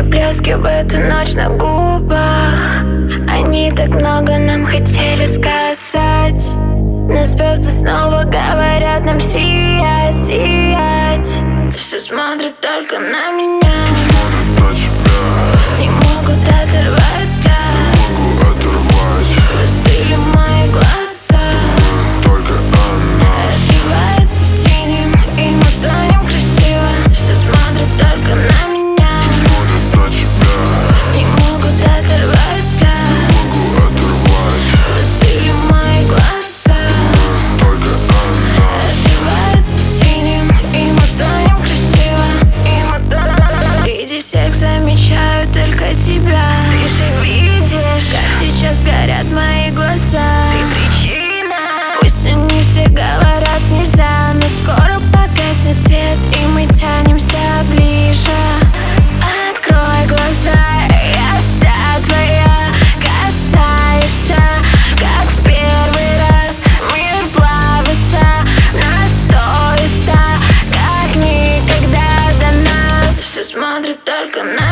блески в эту ночь на губах. Они так много нам хотели сказать, но звезды снова говорят нам сиять, сиять. Все смотрят только на меня, смотрят на тебя, не могут оторвать взгляд. не могу оторвать. Застыли мои глаза, Только она разливается синим, и мы тонем красиво. Все смотрят только на меня, смотрят на тебя, не могут оторвать взгляд. не могу оторвать. Застыли мои глаза, Только она разливается синим, и мы тонем красиво, и мы тонем. Среди всех замечаю только тебя. Ты же видишь, как сейчас горят мои глаза. Ты причина. Пусть они все говорят нельзя, но скоро погаснет свет, и мы тянемся ближе. Открой глаза, я вся твоя, касаешься, как в первый раз. Мир плавится на 100 листа, как никогда до нас. Все смотрят только на